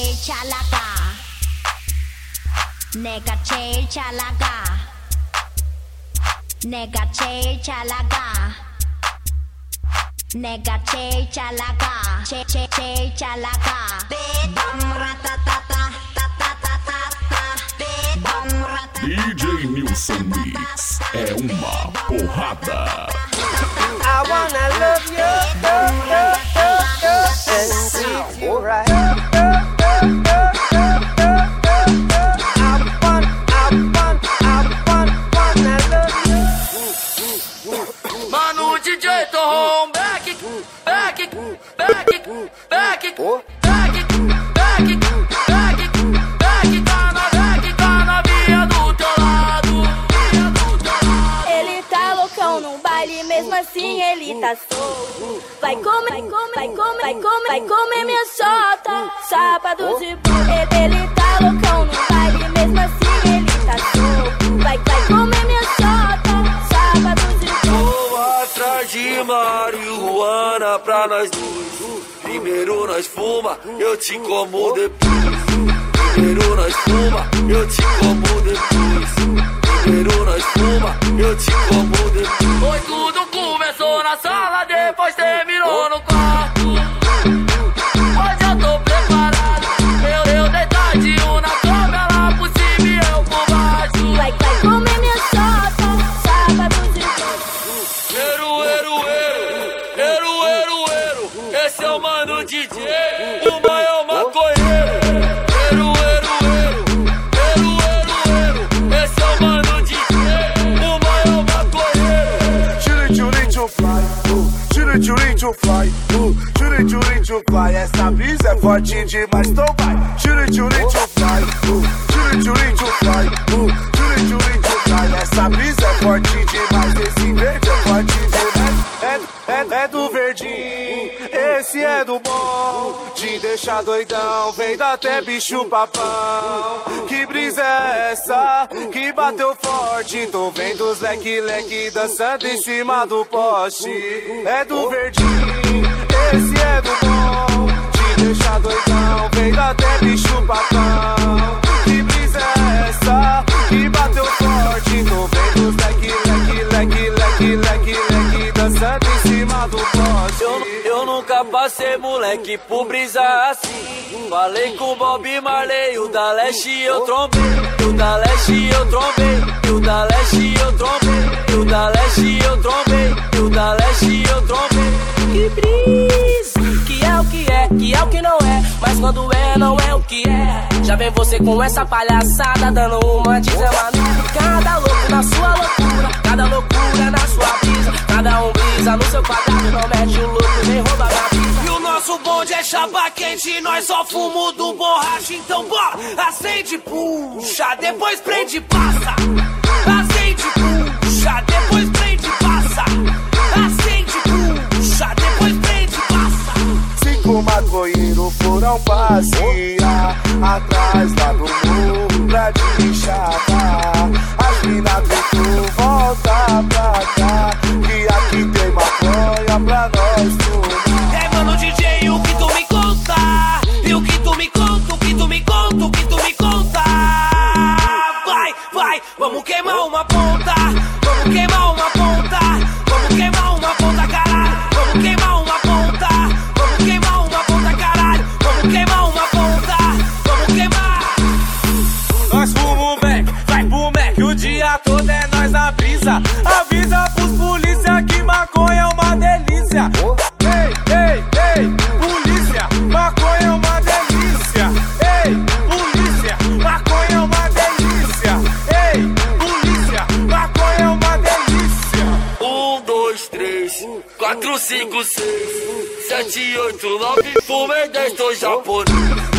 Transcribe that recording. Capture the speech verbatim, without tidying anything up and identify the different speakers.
Speaker 1: 제일 잘 나가 내가 제일 잘 나가 내가 제일 잘 나가 내가 제일 잘 나가 제, 제, 제일 잘 나가
Speaker 2: D J Nilson Mix é uma porrada.
Speaker 3: I wanna love you, love, love, love, love, and treat you right. I want, I want, I want, wanna love you.
Speaker 4: Mano, D J tô home, back it, back it, back it, back it, back it, back it, back it, back it, tá na back, tá na via do teu lado, via do teu lado.
Speaker 5: Ele tá loucão no baile, mesmo assim ele tá solto. Vai comer, vai comer, vai comer, vai comer, vai comer minha chota. Sábado de boa. Ele, ele tá loucão no baile, mesmo assim ele tá solto. Vai, vai comer minha chota. Sábado de boa.
Speaker 4: Vou atrás de marihuana pra nós dois. Primeiro nós fuma, eu te como depois. Primeiro nós fuma, eu te como depois. Primeiro nós fuma, eu te como depois. Foi tudo começou na sala, depois terminou no quarto. Hoje eu tô preparado, eu, eu deitadinho na cama, ela por cima e eu por baixo.
Speaker 5: Vai, vai comer minha chota. Sábado de boa.
Speaker 4: Eru, eru, eru, eru, eru, eru. Esse é o mano D J, o maior maconheiro. Eru, eru, eru, eru, eru, eru. Esse é o mano D J, o maior maconheiro.
Speaker 6: Tire, tire, to fly, uh, tire, tire, to fly, uh, tire, tire, to fly. Essa brisa é forte demais, então vai. Tire, tire, to fly, uh, tire, tire, to fly, uh, tire, tire, to fly. Essa brisa é forte demais, esse verde é forte demais. É, é, é do verdinho, esse é do bom. Te deixa doidão, vem dar até bicho papão. Que brisa é essa que bateu forte? Tô vendo os leque leque dançando em cima do poste. É do verdinho, esse é do bom. Te deixa doidão, vem dar até bicho papão. Que brisa é essa que bateu forte? Tô vendo os leque leque leque leque leque leque dançando em cima do poste.
Speaker 4: Eu, eu nunca passei, moleque, por brisa assim. Falei com o Bob Marley, o da Leste eu trombei. O da Leste eu trombei. O da Leste eu trombei. O da Leste eu trombei. O da Leste eu trombei.
Speaker 3: Que brisa, que é o que é, que é o que não é. Mas quando é, não é o que é. Já vem você com essa palhaçada, dando uma de Zé Manu. Cada louco na sua loucura, cada loucura na sua brisa. Cada um brisa no seu quadrado, não mete o louco nem rouba a brisa.
Speaker 4: E o nosso bonde é chapa quente, nós só fumo do borracha. Então bora, acende, puxa, depois prende e passa. Acende, puxa, depois prende e passa. Acende, puxa, depois prende e passa.
Speaker 6: Cinco maconheiros foram passear atrás lá do morro pra te chavar. As mina gritou, volta pra cá, que aqui tem maconha pra nós fumar.
Speaker 4: É, mano, D J, o que tu me conta? E o que tu me conta? O que tu me conta? O que tu me conta? Vai, vai, vamos queimar uma ponta. Vamos queimar uma ponta. Vamos queimar uma ponta, caralho. Vamos queimar uma ponta. Vamos queimar uma ponta, caralho. Vamos queimar uma ponta. Vamos queimar.
Speaker 7: Nós fumo o Mac, vai pro Mac, o dia todo é nós na brisa. Avisa pros polícia que maconha é uma delícia. Ei, ei, ei, polícia, maconha é uma delícia. Ei, polícia, maconha é uma delícia. Ei, polícia, maconha é uma delícia.
Speaker 4: Um, dois, três, quatro, cinco, seis, sete, oito, nove, fumei dez, tô japonês.